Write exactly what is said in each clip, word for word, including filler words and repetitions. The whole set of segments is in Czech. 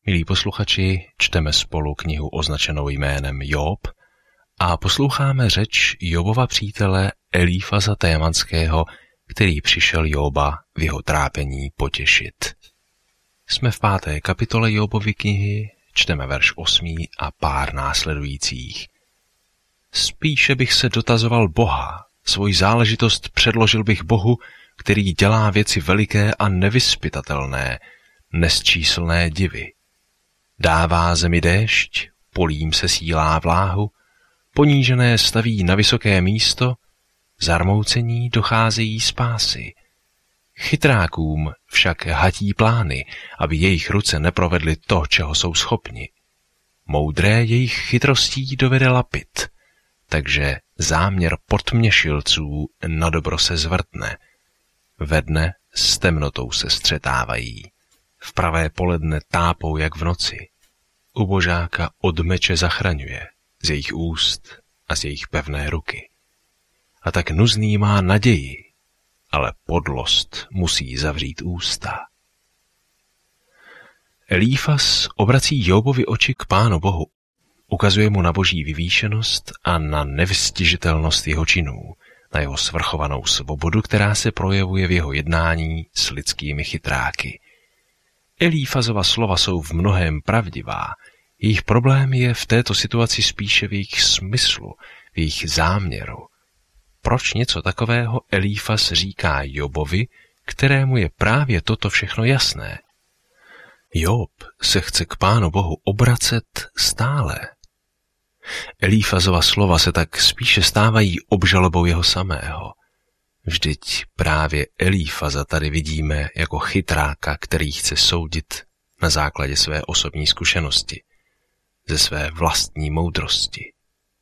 Milí posluchači, čteme spolu knihu označenou jménem Job a posloucháme řeč Jobova přítele Elífaza Témanského, který přišel Joba v jeho trápení potěšit. Jsme v páté kapitole Jobovy knihy, čteme verš osmý a pár následujících. Spíše bych se dotazoval Boha, svoji záležitost předložil bych Bohu, který dělá věci veliké a nevyzpytatelné, nesčíslné divy. Dává zemi déšť, polím se sílá vláhu, ponížené staví na vysoké místo, zarmoucení docházejí spásy. Chytrákům však hatí plány, aby jejich ruce neprovedly to, čeho jsou schopni. Moudré jejich chytrostí dovede lapit, takže záměr potměšilců na dobro se zvrtne. Ve dne s temnotou se střetávají, v pravé poledne tápou jak v noci. Ubožáka od meče zachraňuje, z jejich úst a z jejich pevné ruky. A tak nuzný má naději, ale podlost musí zavřít ústa. Elífaz obrací Jobovi oči k Pánu Bohu, ukazuje mu na boží vyvýšenost a na nevystižitelnost jeho činů, na jeho svrchovanou svobodu, která se projevuje v jeho jednání s lidskými chytráky. Elífazova slova jsou v mnohém pravdivá, jejich problém je v této situaci spíše v jejich smyslu, v jejich záměru. Proč něco takového Elífaz říká Jobovi, kterému je právě toto všechno jasné? Job se chce k Pánu Bohu obracet stále. Elífazova slova se tak spíše stávají obžalobou jeho samého. Vždyť právě Elífaza tady vidíme jako chytráka, který chce soudit na základě své osobní zkušenosti, ze své vlastní moudrosti.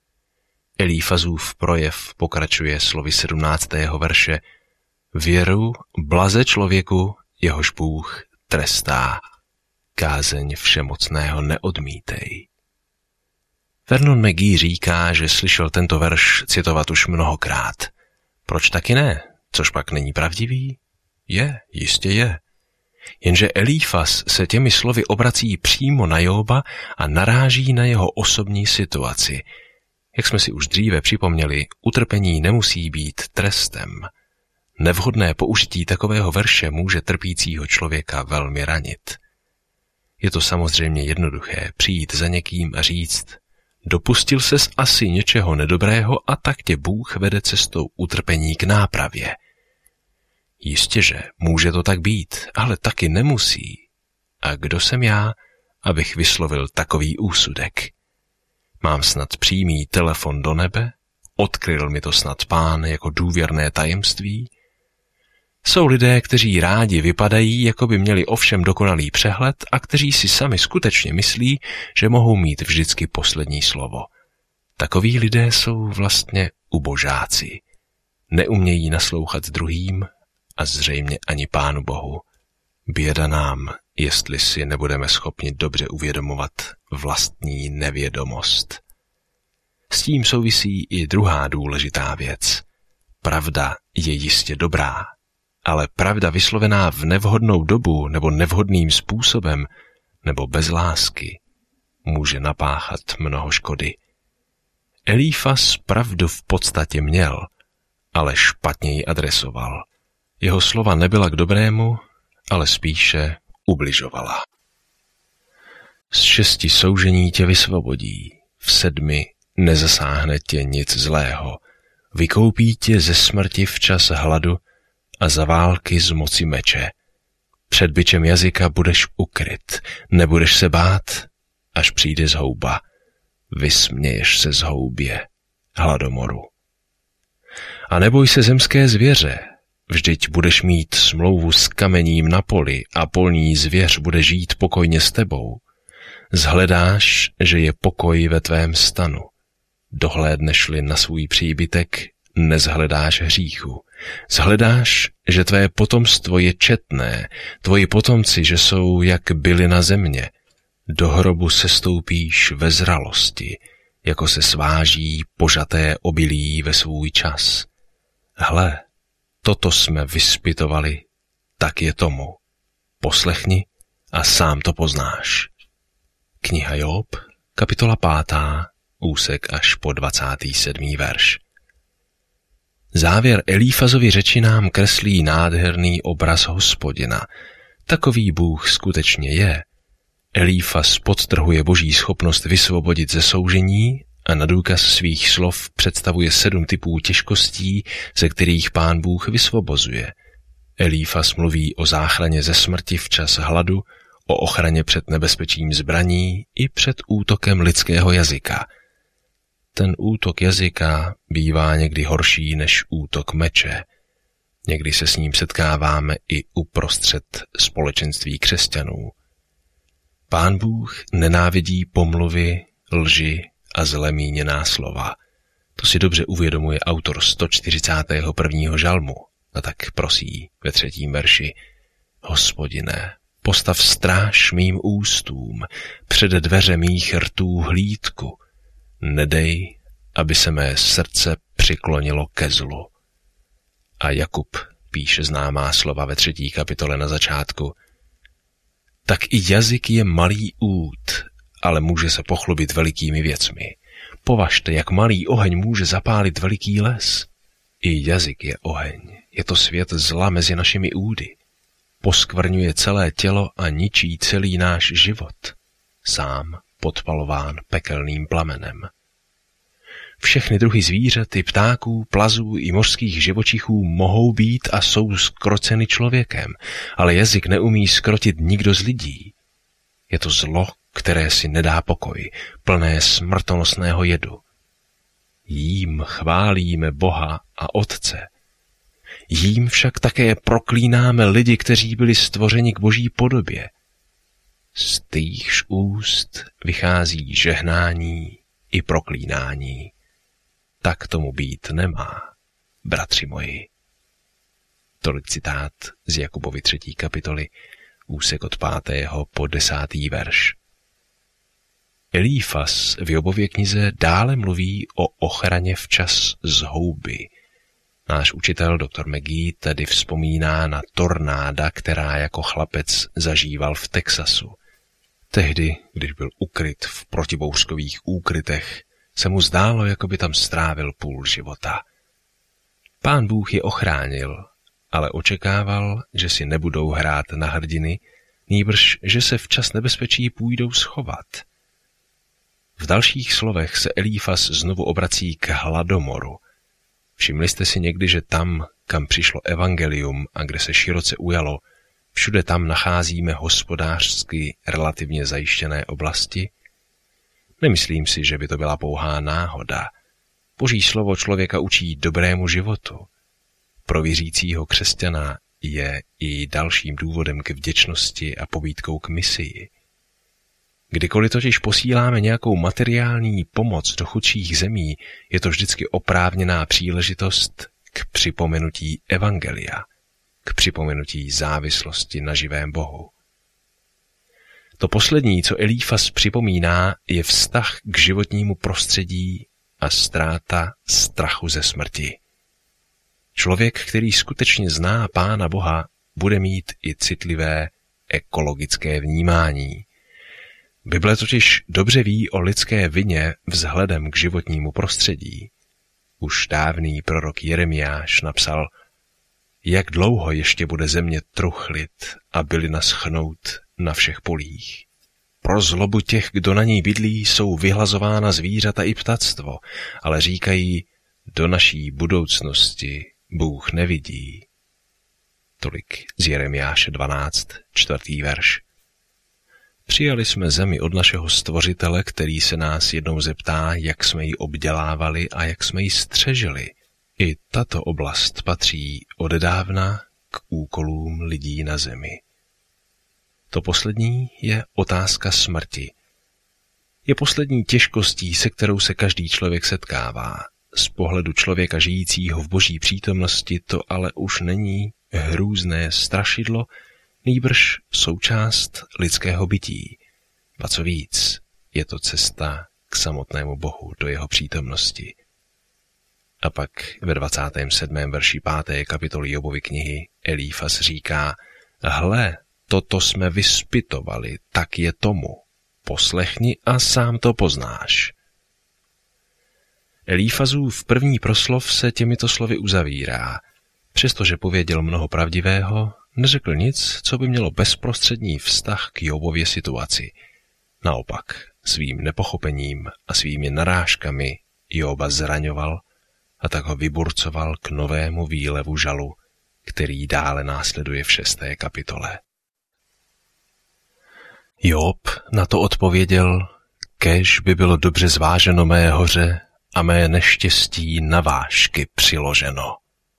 Elífazův projev pokračuje slovy sedmnáctého verše: Věru blaze člověku, jehož Bůh trestá, kázeň všemocného neodmítej. Vernon McGee říká, že slyšel tento verš citovat už mnohokrát. Proč taky ne? Což pak není pravdivý? Je, jistě je. Jenže Elífaz se těmi slovy obrací přímo na Joba a naráží na jeho osobní situaci. Jak jsme si už dříve připomněli, utrpení nemusí být trestem. Nevhodné použití takového verše může trpícího člověka velmi ranit. Je to samozřejmě jednoduché přijít za někým a říct: dopustil ses asi něčeho nedobrého a tak tě Bůh vede cestou utrpení k nápravě. Jistěže může to tak být, ale taky nemusí. A kdo jsem já, abych vyslovil takový úsudek? Mám snad přímý telefon do nebe? Odkryl mi to snad Pán jako důvěrné tajemství? Jsou lidé, kteří rádi vypadají, jako by měli ovšem dokonalý přehled a kteří si sami skutečně myslí, že mohou mít vždycky poslední slovo. Takoví lidé jsou vlastně ubožáci. Neumějí naslouchat druhým a zřejmě ani Pánu Bohu. Běda nám, jestli si nebudeme schopni dobře uvědomovat vlastní nevědomost. S tím souvisí i druhá důležitá věc. Pravda je jistě dobrá, ale pravda vyslovená v nevhodnou dobu nebo nevhodným způsobem nebo bez lásky může napáchat mnoho škody. Elífaz pravdu v podstatě měl, ale špatně ji adresoval. Jeho slova nebyla k dobrému, ale spíše ubližovala. Z šesti soužení tě vysvobodí, v sedmi nezasáhne tě nic zlého, vykoupí tě ze smrti v čas hladu a za války z moci meče. Před bičem jazyka budeš ukryt, nebudeš se bát, až přijde zhouba. Vysměješ se zhoubě, hladomoru. A neboj se zemské zvěře, vždyť budeš mít smlouvu s kamením na poli a polní zvěř bude žít pokojně s tebou. Zhledáš, že je pokoj ve tvém stanu. Dohlédneš-li na svůj příbytek, nezhledáš hříchu. Zhledáš, že tvé potomstvo je četné, tvoji potomci, že jsou jak bylina země. Do hrobu sestoupíš ve zralosti, jako se sváží požaté obilí ve svůj čas. Hle, toto jsme vyspytovali, tak je tomu. Poslechni a sám to poznáš. Kniha Job, kapitola pátá, úsek až po dvacátý sedmý verš. Závěr Elífazovy řeči nám kreslí nádherný obraz Hospodina. Takový Bůh skutečně je. Elífaz podtrhuje Boží schopnost vysvobodit ze soužení a na důkaz svých slov představuje sedm typů těžkostí, ze kterých Pán Bůh vysvobozuje. Elífaz mluví o záchraně ze smrti včas hladu, o ochraně před nebezpečím zbraní i před útokem lidského jazyka. Ten útok jazyka bývá někdy horší než útok meče. Někdy se s ním setkáváme i uprostřed společenství křesťanů. Pán Bůh nenávidí pomluvy, lži a zle míněná slova. To si dobře uvědomuje autor sto čtyřicátého prvního žalmu a tak prosí ve třetím verši: Hospodine, postav stráž mým ústům, před dveře mých rtů hlídku. Nedej, aby se mé srdce přiklonilo ke zlu. A Jakub píše známá slova ve třetí kapitole na začátku: Tak i jazyk je malý út, ale může se pochlubit velikými věcmi. Považte, jak malý oheň může zapálit veliký les. I jazyk je oheň, je to svět zla mezi našimi údy. Poskvrňuje celé tělo a ničí celý náš život, sám podpalován pekelným plamenem. Všechny druhy zvířat i ptáků, plazů i mořských živočichů mohou být a jsou zkroceny člověkem, ale jazyk neumí zkrotit nikdo z lidí. Je to zlo, které si nedá pokoj, plné smrtonosného jedu. Jím chválíme Boha a Otce. Jím však také proklínáme lidi, kteří byli stvořeni k Boží podobě. Z týchž úst vychází žehnání i proklínání. Tak tomu být nemá, bratři moji. Tolik citát z Jakubovy třetí kapitoly, úsek od pátého po desátý verš. Elífaz v Jobově knize dále mluví o ochraně včas z houby. Náš učitel doktor McGee tedy vzpomíná na tornáda, která jako chlapec zažíval v Texasu. Tehdy, když byl ukryt v protibouřkových úkrytech, se mu zdálo, jako by tam strávil půl života. Pán Bůh je ochránil, ale očekával, že si nebudou hrát na hrdiny, nýbrž, že se včas nebezpečí půjdou schovat. V dalších slovech se Elífaz znovu obrací k hladomoru. Všimli jste si někdy, že tam, kam přišlo evangelium a kde se široce ujalo, všude tam nacházíme hospodářsky relativně zajištěné oblasti? Nemyslím si, že by to byla pouhá náhoda. Boží slovo člověka učí dobrému životu. Pro věřícího křesťana je i dalším důvodem ke vděčnosti a pobídkou k misii. Kdykoliv totiž posíláme nějakou materiální pomoc do chudších zemí, je to vždycky oprávněná příležitost k připomenutí evangelia, k připomenutí závislosti na živém Bohu. To poslední, co Elífaz připomíná, je vztah k životnímu prostředí a ztráta strachu ze smrti. Člověk, který skutečně zná Pána Boha, bude mít i citlivé ekologické vnímání. Bible totiž dobře ví o lidské vině vzhledem k životnímu prostředí. Už dávný prorok Jeremiáš napsal: Jak dlouho ještě bude země truchlit a bylina schnout na všech polích. Pro zlobu těch, kdo na ní bydlí, jsou vyhlazována zvířata i ptactvo, ale říkají, do naší budoucnosti Bůh nevidí. Tolik z Jeremiáše dvanáct, čtvrtý verš. Přijali jsme zemi od našeho stvořitele, který se nás jednou zeptá, jak jsme ji obdělávali a jak jsme ji střežili. I tato oblast patří odedávna k úkolům lidí na zemi. To poslední je otázka smrti. Je poslední těžkostí, se kterou se každý člověk setkává. Z pohledu člověka žijícího v Boží přítomnosti to ale už není hrůzné strašidlo, nýbrž součást lidského bytí. A co víc, je to cesta k samotnému Bohu, do jeho přítomnosti. A pak ve dvacátém sedmém verši páté kapitoly Jobovy knihy Elífaz říká: Hle, toto jsme vyspytovali, tak je tomu. poslechni a sám to poznáš. Elífazův první proslov se těmito slovy uzavírá. Přestože pověděl mnoho pravdivého, neřekl nic, co by mělo bezprostřední vztah k Jobově situaci. Naopak, svým nepochopením a svými narážkami Joba zraňoval a tak ho vyburcoval k novému výlevu žalu, který dále následuje v šesté kapitole. Job na to odpověděl: kéž by bylo dobře zváženo mé hoře a mé neštěstí na vážky přiloženo.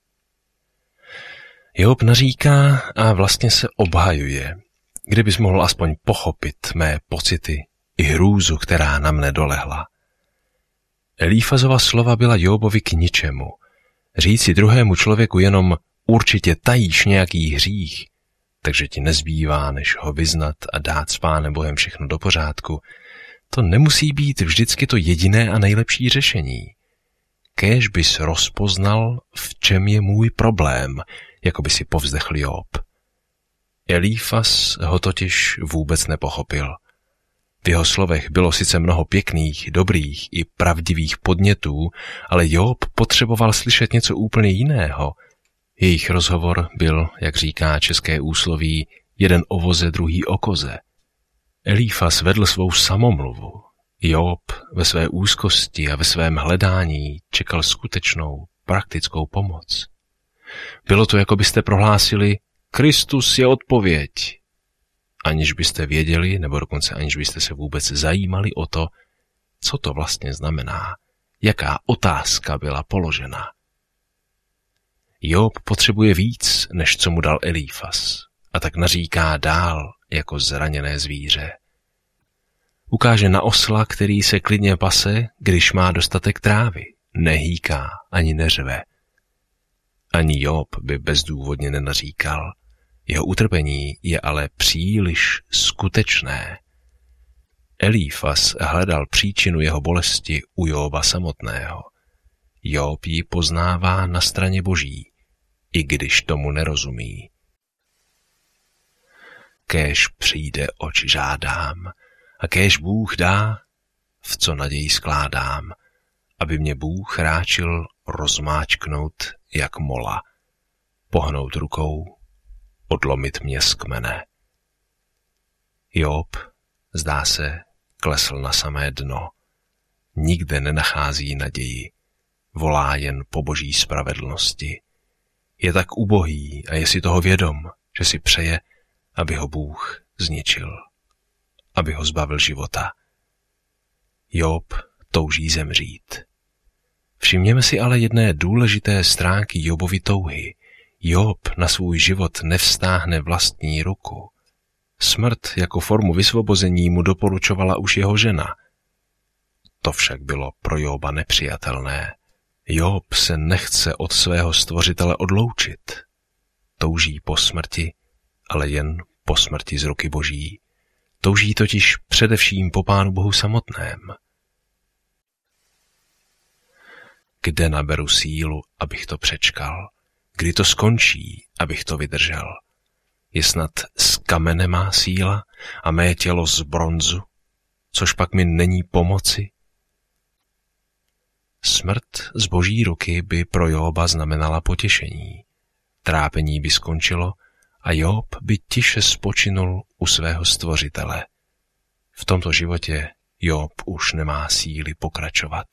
Job naříká a vlastně se obhajuje. Kdybys mohl aspoň pochopit mé pocity i hrůzu, která na mne dolehla. Elífazova slova byla Jobovi k ničemu. Říci druhému člověku jenom určitě tajíš nějaký hřích, takže ti nezbývá, než ho vyznat a dát s Pánem Bohem všechno do pořádku, to nemusí být vždycky to jediné a nejlepší řešení. Kéž bys rozpoznal, v čem je můj problém, jako by si povzdechl Job. Elífaz ho totiž vůbec nepochopil. V jeho slovech bylo sice mnoho pěkných, dobrých i pravdivých podnětů, ale Job potřeboval slyšet něco úplně jiného. Jejich rozhovor byl, jak říká české úsloví, jeden o voze, druhý o koze. Elífaz vedl svou samomluvu. Job ve své úzkosti a ve svém hledání čekal skutečnou, praktickou pomoc. Bylo to, jako byste prohlásili: Kristus je odpověď. Aniž byste věděli, nebo dokonce aniž byste se vůbec zajímali o to, co to vlastně znamená, jaká otázka byla položena. Job potřebuje víc, než co mu dal Elífaz, a tak naříká dál jako zraněné zvíře. Ukáže na osla, který se klidně pase, když má dostatek trávy, nehýká ani neřve. Ani Job by bezdůvodně nenaříkal. Jeho utrpení je ale příliš skutečné. Elífaz hledal příčinu jeho bolesti u Joba samotného. Job ji poznává na straně Boží, i když tomu nerozumí. Kéž přijde, oč žádám, a kéž Bůh dá, v co naději skládám, aby mě Bůh ráčil rozmáčknout jak mola, pohnout rukou, odlomit mě z kmene. Job, zdá se, klesl na samé dno. Nikde nenachází naději, volá jen po Boží spravedlnosti. Je tak ubohý a je si toho vědom, že si přeje, aby ho Bůh zničil, aby ho zbavil života. Job touží zemřít. Všimněme si ale jedné důležité stránky Jobovy touhy. Job na svůj život nevstáhne vlastní ruku. Smrt jako formu vysvobození mu doporučovala už jeho žena. To však bylo pro Joba nepřijatelné. Job se nechce od svého stvořitele odloučit. Touží po smrti, ale jen po smrti z ruky Boží. Touží totiž především po Pánu Bohu samotném. Kde naberu sílu, abych to přečkal? Kdy to skončí, abych to vydržel? Je snad z kamene má síla a mé tělo z bronzu, což pak mi není pomoci? Smrt z Boží ruky by pro Joba znamenala potěšení. Trápení by skončilo a Job by tiše spočinul u svého stvořitele. V tomto životě Job už nemá síly pokračovat.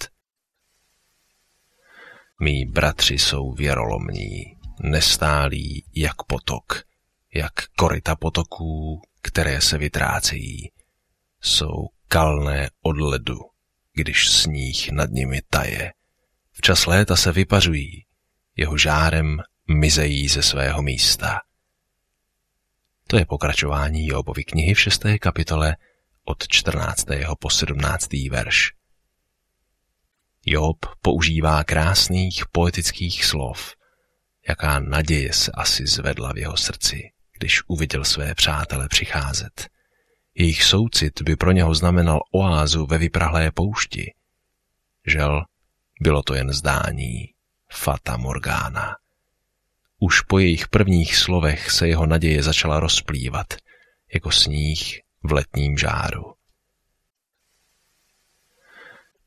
Mí bratři jsou věrolomní, nestálí jak potok, jak koryta potoků, které se vytrácejí. Jsou kalné od ledu, když sníh nad nimi taje. Včas léta se vypařují, jeho žárem mizejí ze svého místa. To je pokračování Jobovy knihy v šesté kapitole od čtrnáctého po sedmnáctý verš. Job používá krásných poetických slov. Jaká naděje se asi zvedla v jeho srdci, když uviděl své přátele přicházet. Jejich soucit by pro něho znamenal oázu ve vyprahlé poušti. Žel, bylo to jen zdání, fata morgana. Už po jejich prvních slovech se jeho naděje začala rozplývat, jako sníh v letním žáru.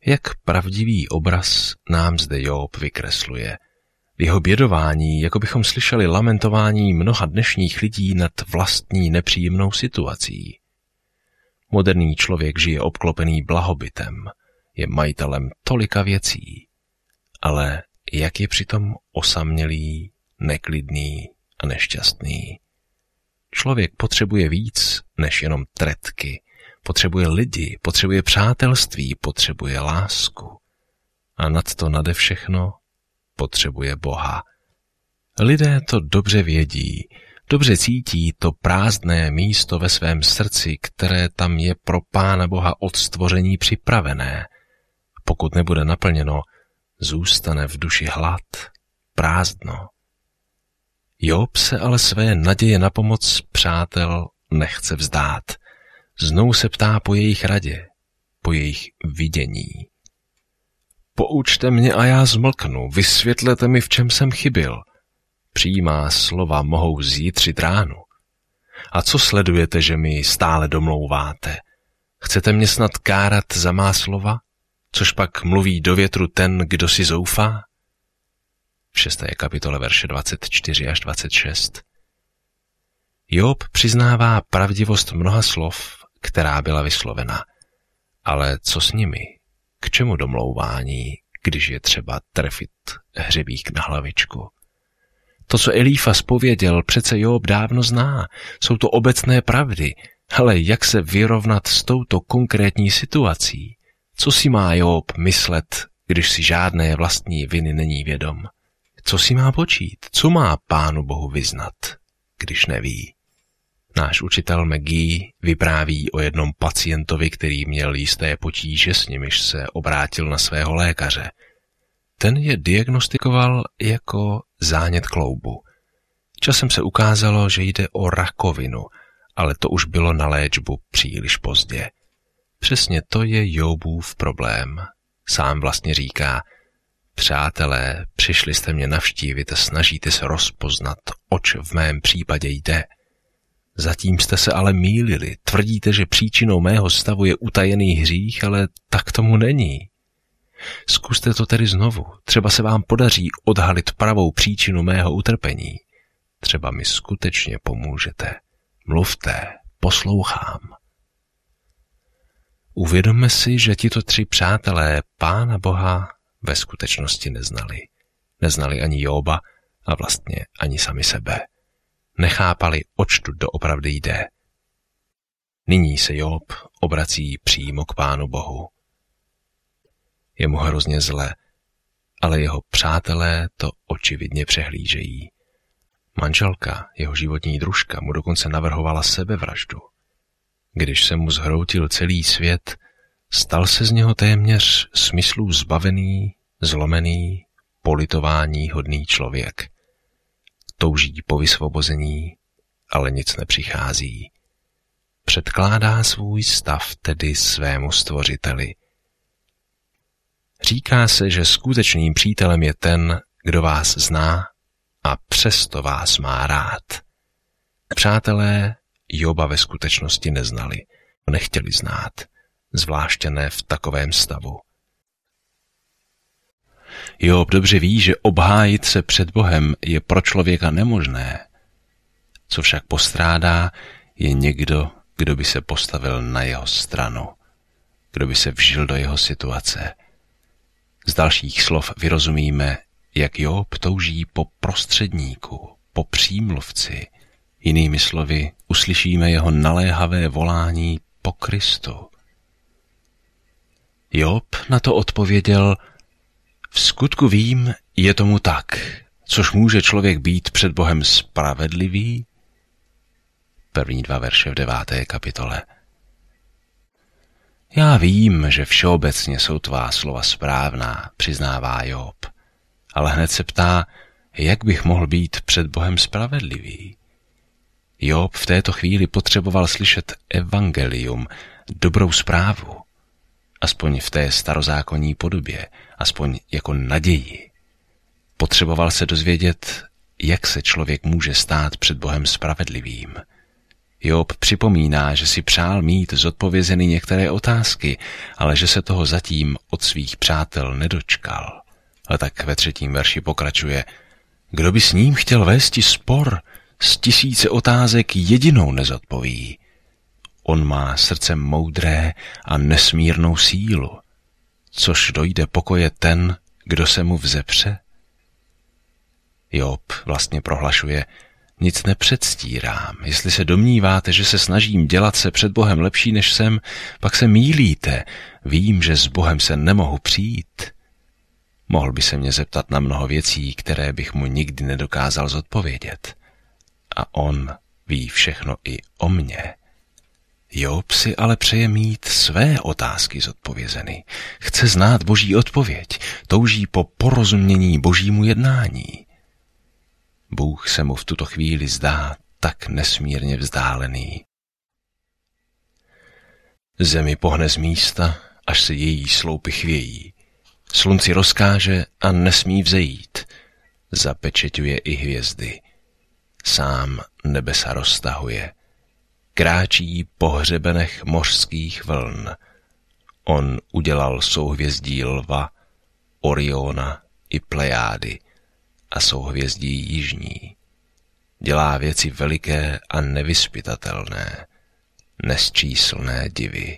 Jak pravdivý obraz nám zde Job vykresluje. V jeho bědování, jako bychom slyšeli lamentování mnoha dnešních lidí nad vlastní nepříjemnou situací. Moderní člověk žije obklopený blahobytem, je majitelem tolika věcí, ale jak je přitom osamělý, neklidný a nešťastný. Člověk potřebuje víc než jenom tretky, potřebuje lidi, potřebuje přátelství, potřebuje lásku. A nad to nade všechno potřebuje Boha. Lidé to dobře vědí, dobře cítí to prázdné místo ve svém srdci, které tam je pro Pána Boha od stvoření připravené. Pokud nebude naplněno, zůstane v duši hlad, prázdno. Job se ale své naděje na pomoc přátel nechce vzdát. Znovu se ptá po jejich radě, po jejich vidění. Poučte mě a já zmlknu, vysvětlete mi, v čem jsem chybil. Přijímá slova mohou zjitřit ránu. A co sledujete, že mi stále domlouváte? Chcete mě snad kárat za má slova? Což pak mluví do větru ten, kdo si zoufá? V šesté kapitole verše dvacet čtyři až dvacet šest. Job přiznává pravdivost mnoha slov, která byla vyslovena. Ale co s nimi? K čemu domlouvání, když je třeba trefit hřebík na hlavičku? To, co Elífaz pověděl, přece Job dávno zná. Jsou to obecné pravdy, ale jak se vyrovnat s touto konkrétní situací? Co si má Job myslet, když si žádné vlastní viny není vědom? Co si má počít? Co má Pánu Bohu vyznat, když neví? Náš učitel McGee vypráví o jednom pacientovi, který měl jisté potíže, s nimiž se obrátil na svého lékaře. Ten je diagnostikoval jako zánět kloubu. Časem se ukázalo, že jde o rakovinu, ale to už bylo na léčbu příliš pozdě. Přesně to je Jobův problém. Sám vlastně říká: přátelé, přišli jste mě navštívit a snažíte se rozpoznat, oč v mém případě jde. Zatím jste se ale mýlili, tvrdíte, že příčinou mého stavu je utajený hřích, ale tak tomu není. Zkuste to tedy znovu, třeba se vám podaří odhalit pravou příčinu mého utrpení. Třeba mi skutečně pomůžete. Mluvte, poslouchám. Uvědomme si, že tito tři přátelé Pána Boha ve skutečnosti neznali. Neznali ani Joba a vlastně ani sami sebe. Nechápali, oč tu doopravdy jde. Nyní se Job obrací přímo k Pánu Bohu. Je mu hrozně zle, ale jeho přátelé to očividně přehlížejí. Manželka, jeho životní družka, mu dokonce navrhovala sebevraždu. Když se mu zhroutil celý svět, stal se z něho téměř smyslů zbavený, zlomený, politování hodný člověk. Touží po vysvobození, ale nic nepřichází. Předkládá svůj stav tedy svému stvořiteli. Říká se, že skutečným přítelem je ten, kdo vás zná a přesto vás má rád. Přátelé Joba ve skutečnosti neznali, nechtěli znát, zvláště ne v takovém stavu. Job dobře ví, že obhájit se před Bohem je pro člověka nemožné. Co však postrádá, je někdo, kdo by se postavil na jeho stranu, kdo by se vžil do jeho situace. Z dalších slov vyrozumíme, jak Job touží po prostředníku, po přímluvci. Jinými slovy, uslyšíme jeho naléhavé volání po Kristu. Job na to odpověděl: v skutku vím, je tomu tak, což může člověk být před Bohem spravedlivý? První dva verše v deváté kapitole. Já vím, že všeobecně jsou tvá slova správná, přiznává Job, ale hned se ptá, jak bych mohl být před Bohem spravedlivý. Job v této chvíli potřeboval slyšet evangelium, dobrou zprávu, aspoň v té starozákonní podobě, aspoň jako naději. Potřeboval se dozvědět, jak se člověk může stát před Bohem spravedlivým. Job připomíná, že si přál mít zodpovězeny některé otázky, ale že se toho zatím od svých přátel nedočkal. A tak ve třetím verši pokračuje: kdo by s ním chtěl vésti spor, z tisíce otázek jedinou nezodpoví. On má srdce moudré a nesmírnou sílu, což dojde pokoje ten, kdo se mu vzepře. Job vlastně prohlašuje: nic nepředstírám. Jestli se domníváte, že se snažím dělat se před Bohem lepší než jsem, pak se mýlíte. Vím, že s Bohem se nemohu přijít. Mohl by se mě zeptat na mnoho věcí, které bych mu nikdy nedokázal zodpovědět. A on ví všechno i o mně. Job si ale přeje mít své otázky zodpovězeny. Chce znát Boží odpověď, touží po porozumění Božímu jednání. Bůh se mu v tuto chvíli zdá tak nesmírně vzdálený. Zemi pohne z místa, až se její sloupy chvějí. Slunci rozkáže a nesmí vzejít. Zapečeťuje i hvězdy. Sám nebesa roztahuje. Kráčí po hřebenech mořských vln. On udělal souhvězdí lva, Oriona i Plejády a souhvězdí jižní. Dělá věci veliké a nevyzpytatelné, nesčíslné divy.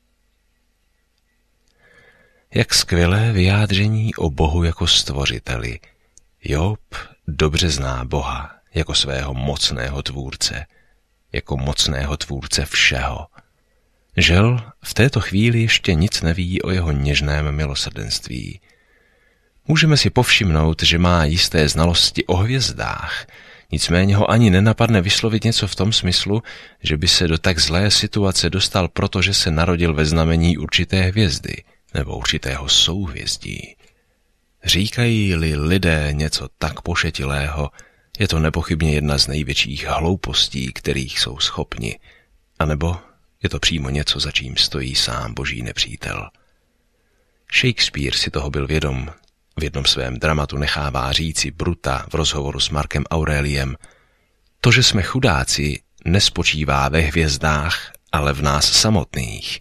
Jak skvělé vyjádření o Bohu jako stvořiteli. Job dobře zná Boha jako svého mocného tvůrce, jako mocného tvůrce všeho. Žel v této chvíli ještě nic neví o jeho něžném milosrdenství. Můžeme si povšimnout, že má jisté znalosti o hvězdách, nicméně ho ani nenapadne vyslovit něco v tom smyslu, že by se do tak zlé situace dostal, protože se narodil ve znamení určité hvězdy nebo určitého souhvězdí. Říkají-li lidé něco tak pošetilého, je to nepochybně jedna z největších hloupostí, kterých jsou schopni, anebo je to přímo něco, za čím stojí sám Boží nepřítel. Shakespeare si toho byl vědom. V jednom svém dramatu nechává říci Bruta v rozhovoru s Markem Aureliem: to, že jsme chudáci, nespočívá ve hvězdách, ale v nás samotných.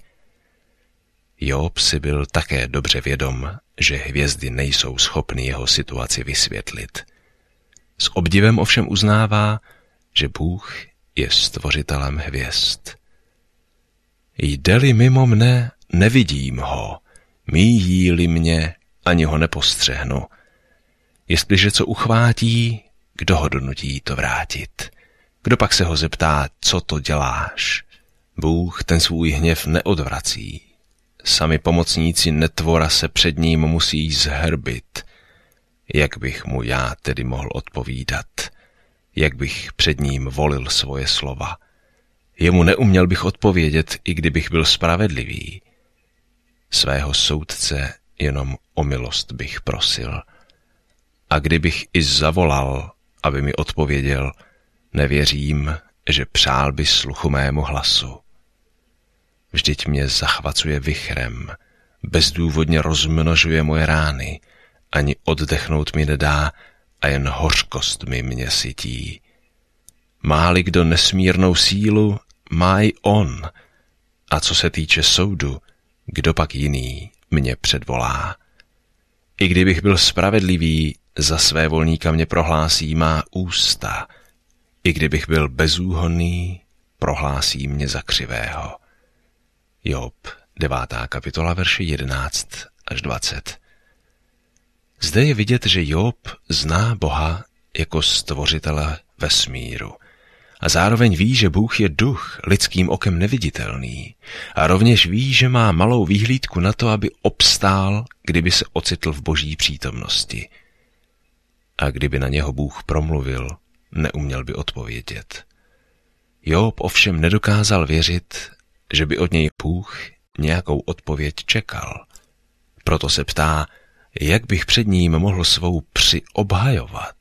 Job si byl také dobře vědom, že hvězdy nejsou schopny jeho situaci vysvětlit. S obdivem ovšem uznává, že Bůh je stvořitelem hvězd. Jde-li mimo mne, nevidím ho, míjí-li mě, ani ho nepostřehnu. Jestliže co uchvátí, kdo ho donutí to vrátit? Kdo pak se ho zeptá, co to děláš? Bůh ten svůj hněv neodvrací. Sami pomocníci netvora se před ním musí zhrbit. Jak bych mu já tedy mohl odpovídat? Jak bych před ním volil svoje slova? Jemu neuměl bych odpovědět, i kdybych byl spravedlivý. Svého soudce jenom o milost bych prosil. A kdybych i zavolal, aby mi odpověděl, nevěřím, že přál by sluchu mému hlasu. Vždyť mě zachvacuje vichrem, bezdůvodně rozmnožuje moje rány, ani oddechnout mi nedá a jen hořkostmi mě sytí. Má-li kdo nesmírnou sílu, má i on. A co se týče soudu, kdo pak jiný mě předvolá? I kdybych byl spravedlivý, za své volníka mě prohlásí má ústa. I kdybych byl bezúhonný, prohlásí mě za křivého. Job, devátá kapitola, verši jedenáct až dvacet. Zde je vidět, že Job zná Boha jako stvořitele vesmíru. A zároveň ví, že Bůh je duch, lidským okem neviditelný. A rovněž ví, že má malou výhlídku na to, aby obstál, kdyby se ocitl v Boží přítomnosti. A kdyby na něho Bůh promluvil, neuměl by odpovědět. Job ovšem nedokázal věřit, že by od něj Bůh nějakou odpověď čekal. Proto se ptá, jak bych před ním mohl svou při obhajovat.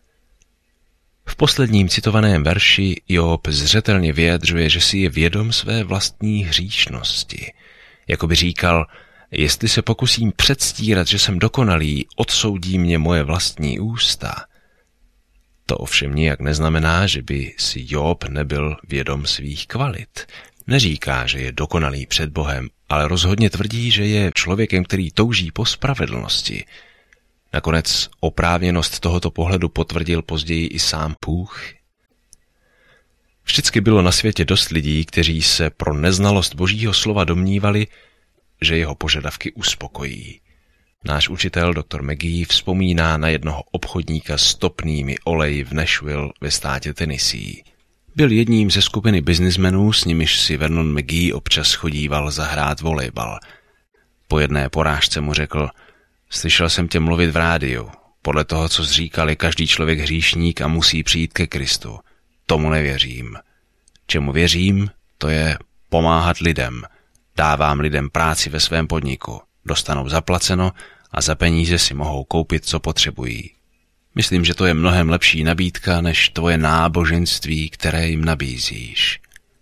V posledním citovaném verši Job zřetelně vyjadřuje, že si je vědom své vlastní hříšnosti. Jako by říkal, jestli se pokusím předstírat, že jsem dokonalý, odsoudí mě moje vlastní ústa. To ovšem nijak neznamená, že by si Job nebyl vědom svých kvalit. Neříká, že je dokonalý před Bohem, ale rozhodně tvrdí, že je člověkem, který touží po spravedlnosti. Nakonec oprávněnost tohoto pohledu potvrdil později i sám Bůh. Vždycky bylo na světě dost lidí, kteří se pro neznalost Božího slova domnívali, že jeho požadavky uspokojí. Náš učitel doktor McGee vzpomíná na jednoho obchodníka s topnými oleji v Nashville ve státě Tennessee. Byl jedním ze skupiny biznismenů, s nimiž si Vernon McGee občas chodíval zahrát volejbal. Po jedné porážce mu řekl: slyšel jsem tě mluvit v rádiu. Podle toho, co jsi říkal, je každý člověk hříšník a musí přijít ke Kristu. Tomu nevěřím. Čemu věřím, to je pomáhat lidem. Dávám lidem práci ve svém podniku. Dostanou zaplaceno a za peníze si mohou koupit, co potřebují. Myslím, že to je mnohem lepší nabídka, než tvoje náboženství, které jim nabízíš.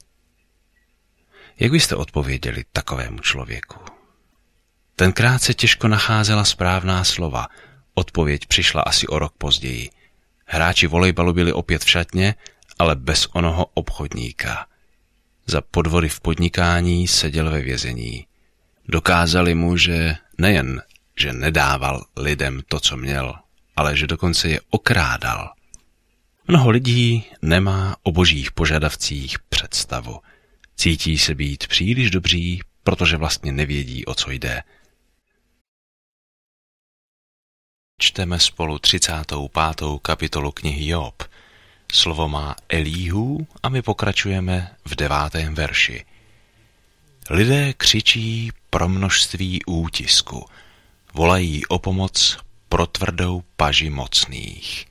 Jak byste odpověděli takovému člověku? Tenkrát se těžko nacházela správná slova. Odpověď přišla asi o rok později. Hráči volejbalu byli opět v šatně, ale bez onoho obchodníka. Za podvody v podnikání seděl ve vězení. Dokázali mu, že nejen, že nedával lidem to, co měl, ale že dokonce je okrádal. Mnoho lidí nemá o božích požadavcích představu. Cítí se být příliš dobří, protože vlastně nevědí, o co jde. Čteme spolu třicátou pátou kapitolu knihy Job. Slovo má Elíhu a my pokračujeme v devátém verši. Lidé křičí pro množství útisku, volají o pomoc pro tvrdou paži mocných.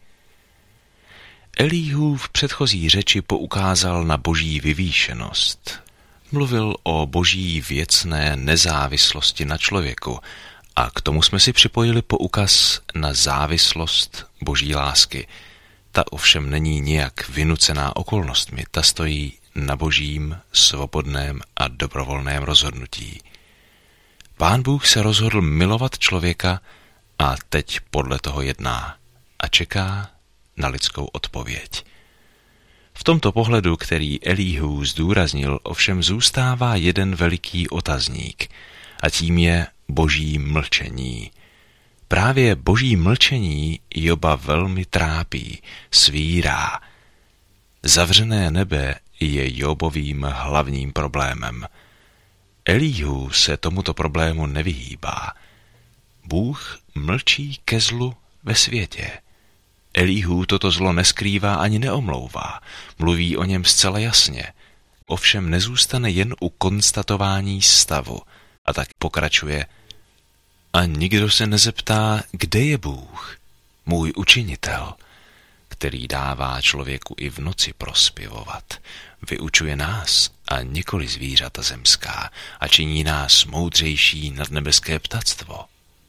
Elíhu v předchozí řeči poukázal na boží vyvýšenost. Mluvil o boží věcné nezávislosti na člověku a k tomu jsme si připojili poukaz na závislost boží lásky. Ta ovšem není nijak vynucená okolnostmi, ta stojí na božím, svobodném a dobrovolném rozhodnutí. Pán Bůh se rozhodl milovat člověka a teď podle toho jedná a čeká na lidskou odpověď. V tomto pohledu, který Elíhu zdůraznil, ovšem zůstává jeden veliký otazník a tím je boží mlčení. Právě boží mlčení Joba velmi trápí, svírá. Zavřené nebe je Jobovým hlavním problémem. Elíhu se tomuto problému nevyhýbá. Bůh mlčí ke zlu ve světě. Elíhu toto zlo neskrývá ani neomlouvá, mluví o něm zcela jasně. Ovšem nezůstane jen u konstatování stavu a tak pokračuje. A nikdo se nezeptá, kde je Bůh, můj učinitel, který dává člověku i v noci prospěvovat. Vyučuje nás a nikoli zvířata zemská a činí nás moudřejší nad nebeské ptactvo.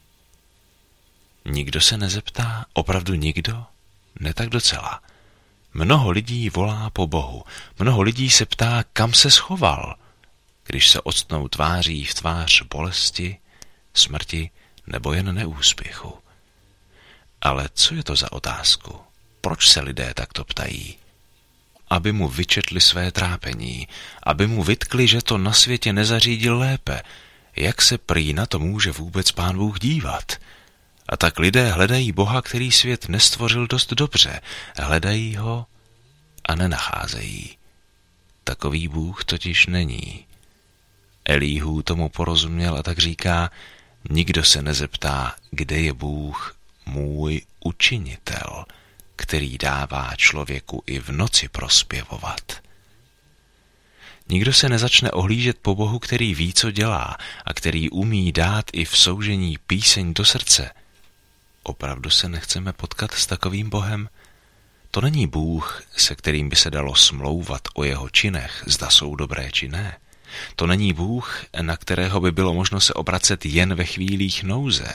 Nikdo se nezeptá, opravdu nikdo? Ne tak docela. Mnoho lidí volá po Bohu, mnoho lidí se ptá, kam se schoval, když se octnou tváří v tvář bolesti, smrti nebo jen neúspěchu. Ale co je to za otázku? Proč se lidé takto ptají? Aby mu vyčetli své trápení, aby mu vytkli, že to na světě nezařídil lépe. Jak se prý na to může vůbec Pán Bůh dívat? A tak lidé hledají Boha, který svět nestvořil dost dobře. Hledají ho a nenacházejí. Takový Bůh totiž není. Elíhu tomu porozuměl a tak říká, nikdo se nezeptá, kde je Bůh, můj učinitel, který dává člověku i v noci prospěvovat. Nikdo se nezačne ohlížet po Bohu, který ví, co dělá a který umí dát i v soužení píseň do srdce. Opravdu se nechceme potkat s takovým Bohem? To není Bůh, se kterým by se dalo smlouvat o jeho činech, zda jsou dobré či ne. To není Bůh, na kterého by bylo možno se obracet jen ve chvílích nouze.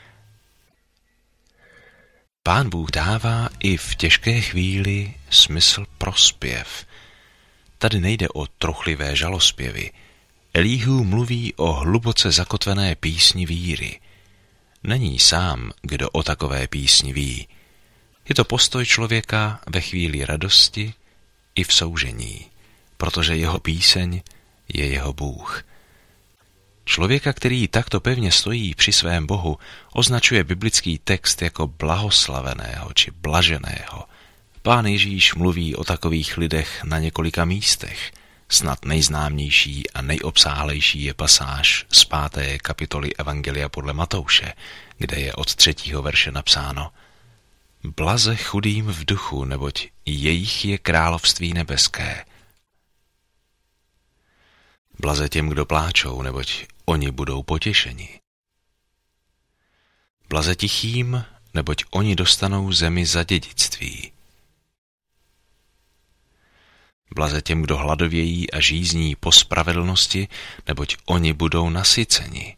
Pán Bůh dává i v těžké chvíli smysl pro zpěv. Tady nejde o trochlivé žalospěvy. Elíhu mluví o hluboce zakotvené písni víry. Není sám, kdo o takové písni ví. Je to postoj člověka ve chvíli radosti i v soužení, protože jeho píseň je jeho Bůh. Člověka, který takto pevně stojí při svém Bohu, označuje biblický text jako blahoslaveného či blaženého. Pán Ježíš mluví o takových lidech na několika místech. Snad nejznámější a nejobsáhlejší je pasáž z páté kapitoly Evangelia podle Matouše, kde je od třetího verše napsáno: Blaze chudým v duchu, neboť jejich je království nebeské. Blaze těm, kdo pláčou, neboť oni budou potěšeni. Blaze tichým, neboť oni dostanou zemi za dědictví. Blaze těm, kdo hladovějí a žízní po spravedlnosti, neboť oni budou nasyceni.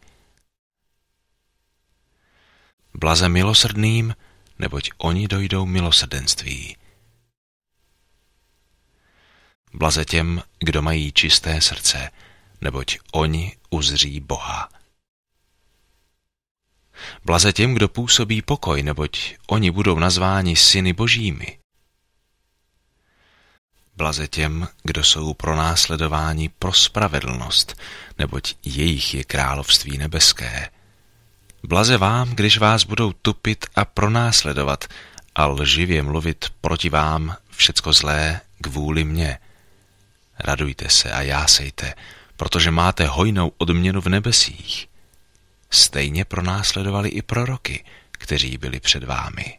Blaze milosrdným, neboť oni dojdou milosrdenství. Blaze těm, kdo mají čisté srdce, neboť oni uzří Boha. Blaze těm, kdo působí pokoj, neboť oni budou nazváni syny božími. Blaze těm, kdo jsou pronásledováni pro spravedlnost, neboť jejich je království nebeské. Blaze vám, když vás budou tupit a pronásledovat a lživě mluvit proti vám všecko zlé kvůli mně. Radujte se a jásejte, protože máte hojnou odměnu v nebesích. Stejně pronásledovali i proroky, kteří byli před vámi.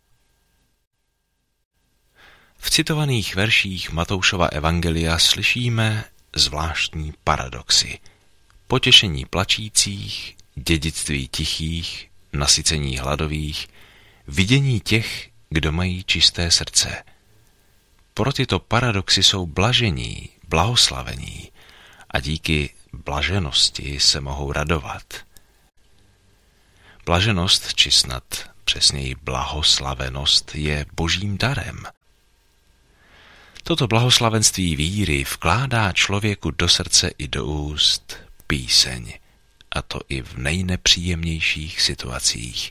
V citovaných verších Matoušova evangelia slyšíme zvláštní paradoxy. Potěšení plačících, dědictví tichých, nasycení hladových, vidění těch, kdo mají čisté srdce. Pro tyto paradoxy jsou blažení, blahoslavení a díky blaženosti se mohou radovat. Blaženost, či snad přesněji blahoslavenost, je božím darem. Toto blahoslavenství víry vkládá člověku do srdce i do úst píseň, a to i v nejnepříjemnějších situacích.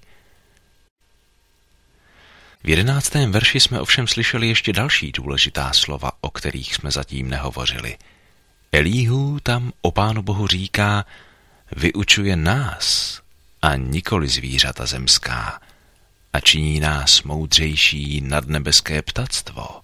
V jedenáctém verši jsme ovšem slyšeli ještě další důležitá slova, o kterých jsme zatím nehovořili. Elíhu tam o Pánu Bohu říká: vyučuje nás a nikoli zvířata zemská a činí nás moudřejší nad nebeské ptactvo.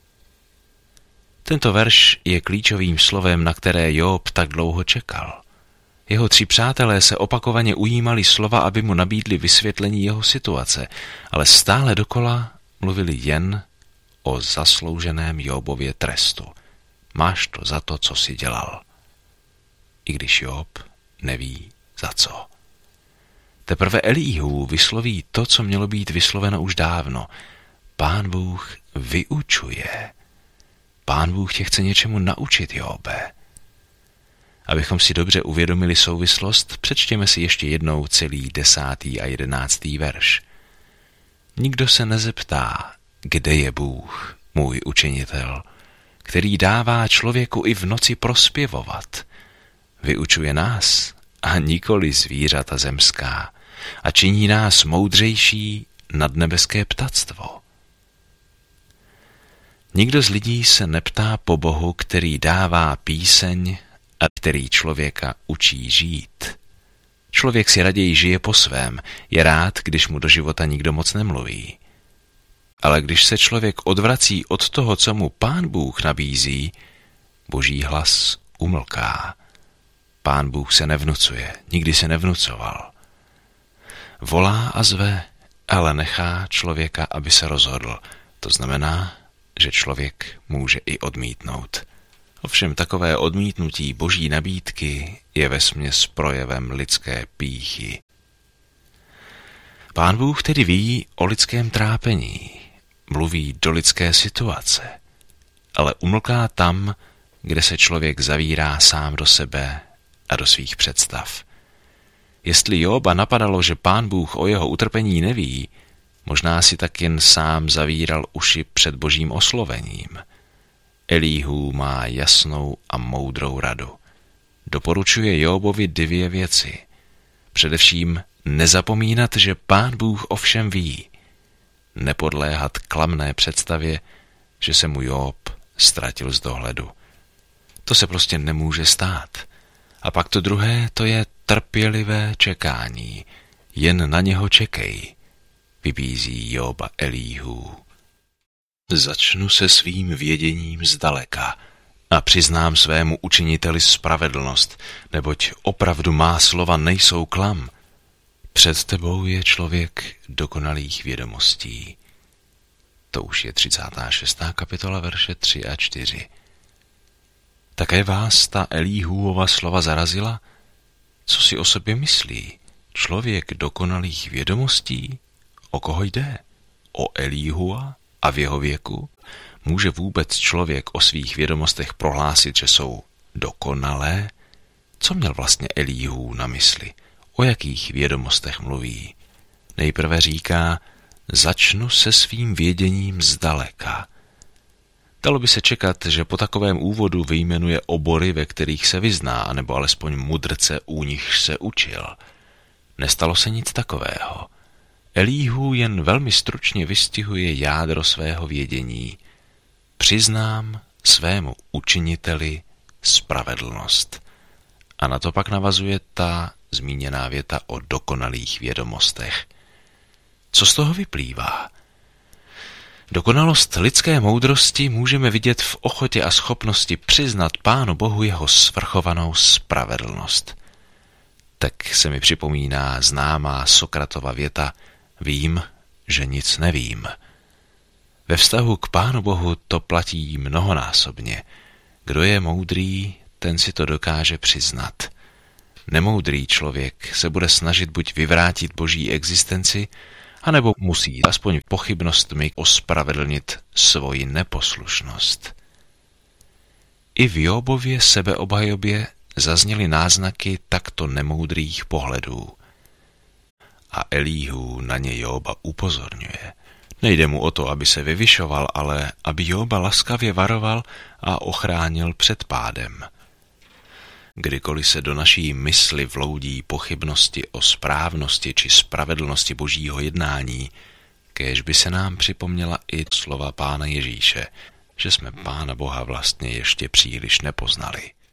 Tento verš je klíčovým slovem, na které Job tak dlouho čekal. Jeho tři přátelé se opakovaně ujímali slova, aby mu nabídli vysvětlení jeho situace, ale stále dokola mluvili jen o zaslouženém Jobově trestu. Máš to za to, co jsi dělal. I když Job neví za co. Teprve Elíhu vysloví to, co mělo být vysloveno už dávno. Pán Bůh vyučuje. Pán Bůh tě chce něčemu naučit, Jobe. Abychom si dobře uvědomili souvislost, přečtěme si ještě jednou celý desátý a jedenáctý verš. Nikdo se nezeptá, kde je Bůh, můj učinitel, který dává člověku i v noci prospěvovat. Vyučuje nás a nikoli zvířata zemská a činí nás moudřejší nad nebeské ptactvo. Nikdo z lidí se neptá po Bohu, který dává píseň a který člověka učí žít. Člověk si raději žije po svém, je rád, když mu do života nikdo moc nemluví. Ale když se člověk odvrací od toho, co mu Pán Bůh nabízí, Boží hlas umlká. Pán Bůh se nevnucuje, nikdy se nevnucoval. Volá a zve, ale nechá člověka, aby se rozhodl. To znamená, že člověk může i odmítnout. Ovšem takové odmítnutí Boží nabídky je vesměs projevem lidské pýchy. Pán Bůh tedy ví o lidském trápení, mluví do lidské situace, ale umlká tam, kde se člověk zavírá sám do sebe a do svých představ. Jestli Joba napadalo, že Pán Bůh o jeho utrpení neví, možná si tak jen sám zavíral uši před Božím oslovením. Elíhu má jasnou a moudrou radu. Doporučuje Jobovi dvě věci. Především nezapomínat, že Pán Bůh ovšem ví. nepodléhat klamné představě, že se mu Job ztratil z dohledu. To se prostě nemůže stát. A pak to druhé, to je trpělivé čekání. Jen na něho čekej, vybízí Joba Elíhu. Začnu se svým věděním zdaleka a přiznám svému učiniteli spravedlnost, neboť opravdu má slova nejsou klam. Před tebou je člověk dokonalých vědomostí. To už je třicátá šestá kapitola, verše tři a čtyři. Také vás ta Elíhuova slova zarazila? Co si o sobě myslí? Člověk dokonalých vědomostí? O koho jde? O Elíhua a v jeho věku? Může vůbec člověk o svých vědomostech prohlásit, že jsou dokonalé? Co měl vlastně Elíhu na mysli? O jakých vědomostech mluví? Nejprve říká, začnu se svým věděním zdaleka. Dalo by se čekat, že po takovém úvodu vyjmenuje obory, ve kterých se vyzná, anebo alespoň mudrce, u nichž se učil. Nestalo se nic takového. Elíhu jen velmi stručně vystihuje jádro svého vědění. Přiznám svému učiniteli spravedlnost. A na to pak navazuje ta zmíněná věta o dokonalých vědomostech. Co z toho vyplývá? Dokonalost lidské moudrosti můžeme vidět v ochotě a schopnosti přiznat Pánu Bohu jeho svrchovanou spravedlnost. Tak se mi připomíná známá Sokratova věta: vím, že nic nevím. Ve vztahu k Pánu Bohu to platí mnohonásobně. Kdo je moudrý, ten si to dokáže přiznat. Nemoudrý člověk se bude snažit buď vyvrátit boží existenci, anebo musí aspoň pochybnostmi ospravedlnit svoji neposlušnost. I v Jobově sebeobhajobě zazněly náznaky takto nemoudrých pohledů. A Elíhu na ně Joba upozorňuje. Nejde mu o to, aby se vyvyšoval, ale aby Joba laskavě varoval a ochránil před pádem. Kdykoliv se do naší mysli vloudí pochybnosti o správnosti či spravedlnosti božího jednání, kéž by se nám připomněla i slova Pána Ježíše, že jsme Pána Boha vlastně ještě příliš nepoznali.